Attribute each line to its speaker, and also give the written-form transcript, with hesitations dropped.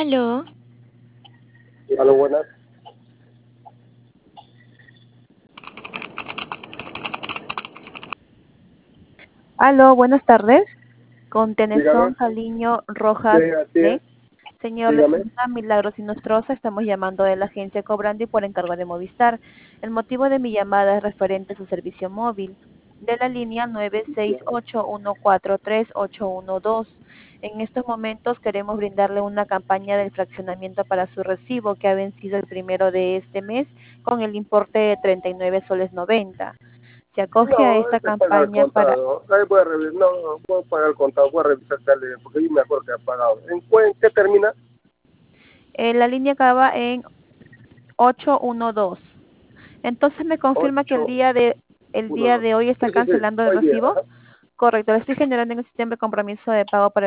Speaker 1: Aló,
Speaker 2: Aló, buenas.
Speaker 3: Aló, buenas tardes. Con
Speaker 2: Dígame.
Speaker 3: Tenezón Jaliño Rojas
Speaker 2: Sí, así
Speaker 3: D.
Speaker 2: es.
Speaker 3: Señor, le
Speaker 2: Dígame.
Speaker 3: saluda Milagros Inostroza. Estamos llamando de la agencia Cobrandi por encargo de Movistar. El motivo de mi llamada es referente a su servicio móvil de la línea 968143812. En estos momentos queremos brindarle una campaña del fraccionamiento para su recibo que ha vencido el 1 de este mes con el importe de 39 soles 90. Se acoge a
Speaker 2: No,
Speaker 3: esta
Speaker 2: ese es pagar el
Speaker 3: campaña para...
Speaker 2: contado. Ahí voy a revisar. No, no puedo pagar el contado. Voy a revisar porque yo me acuerdo que ha pagado. ¿En qué termina?
Speaker 3: La línea acaba en 812. Entonces me confirma que
Speaker 2: 8,
Speaker 3: el
Speaker 2: 1,
Speaker 3: día
Speaker 2: 2.
Speaker 3: de hoy está
Speaker 2: Sí, sí, sí.
Speaker 3: cancelando el
Speaker 2: Hoy día,
Speaker 3: recibo.
Speaker 2: ajá.
Speaker 3: Correcto, le estoy generando en el sistema de compromiso de pago para